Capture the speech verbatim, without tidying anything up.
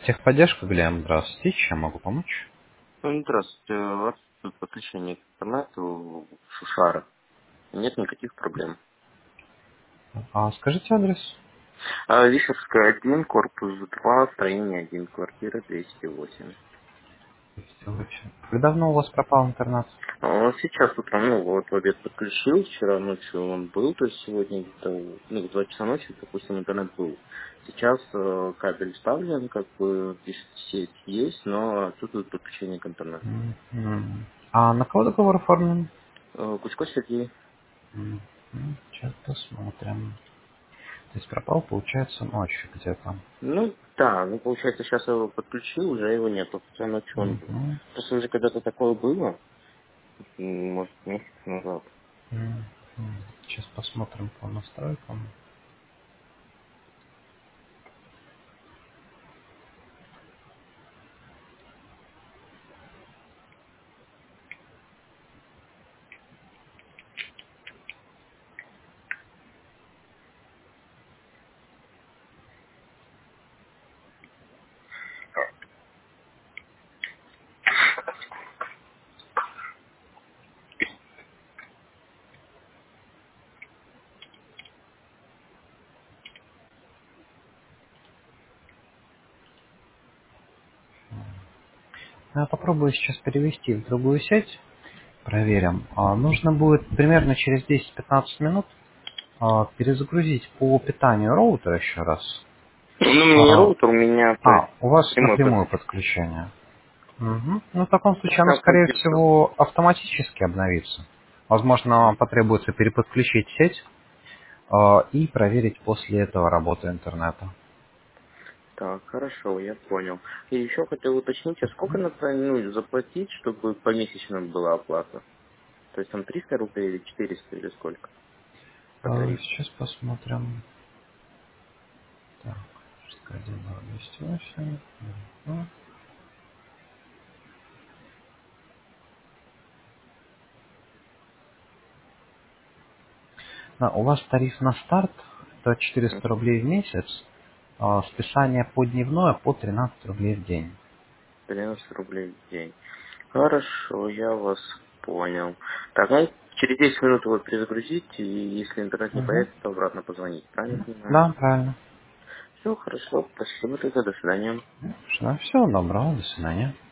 Техподдержка, Глеб, здравствуйте. Чем могу помочь? Ну, здравствуйте. У вас тут подключение к интернету Шушара. Нет никаких проблем. А скажите адрес. А, Вишерская один, корпус два, строение один, квартира двести восемь. Как давно у вас пропал интернет? А, Сейчас утром, ну вот в обед подключил, вчера ночью он был, то есть сегодня где-то ну, в два часа ночи, допустим, интернет был. Сейчас э, кабель вставлен, как бы пишет, сеть есть, но отсутствует подключение к интернету. Мгм. А на кого договор оформлен? Э, Кучко Сергей. Мгм. Сейчас посмотрим. То есть пропал, получается, ночью где-то. Ну, да, ну, получается, сейчас я его подключил, уже его нету, хотя ночью он был. Мгм. Просто уже когда-то такое было, м, может, месяц назад. Мгм. Сейчас посмотрим по настройкам. Я попробую сейчас перевести в другую сеть. Проверим. А, нужно будет примерно через десять-пятнадцать минут а, перезагрузить по питанию роутер еще раз. Ну, у меня не А, роутер, у меня, то есть, а, у вас прямой напрямую подключение. подключение. Мгм. Ну, в таком случае оно, Сейчас скорее напишу. всего, автоматически обновится. Возможно, вам потребуется переподключить сеть а, и проверить после этого работу интернета. Так, хорошо, я понял. И еще хотел уточнить, а сколько надо ну, заплатить, чтобы помесячно была оплата? То есть там триста рублей или четыреста или сколько по А, тарифу? сейчас посмотрим. Так, один, два, двести восемь. Мгм. А, у вас тариф на старт это четыреста рублей в месяц, а списание по дневное по тринадцать рублей в день. тринадцать рублей в день. Хорошо, я вас понял. Так, ну, через десять минут его перезагрузить, и если интернет не Мгм. появится, то обратно позвонить. Правильно понимаю? Да, правильно. Все, хорошо. Спасибо тогда. До свидания. Всего доброго, до свидания.